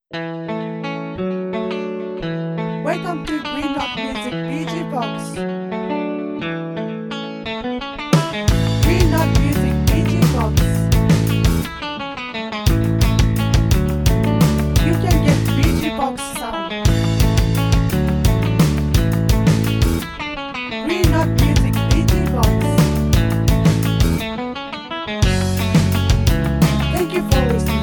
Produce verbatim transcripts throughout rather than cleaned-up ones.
Welcome to Green Rock Music B G Box. Green Rock Music B G Box. You can get B G Box sound. Green Rock Music B G Box. Thank you for listening.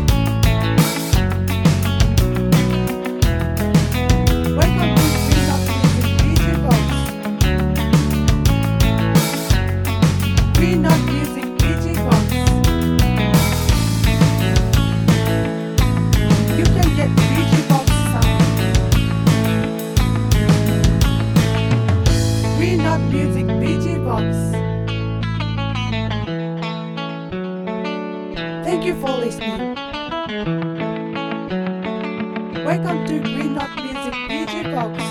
Welcome to Green Rock Music B G Box. Green Rock Music B G Box. You can get B G Box sound. Green Rock Music B G Box. Thank you for listening. Welcome to Green Rock Music B G Box.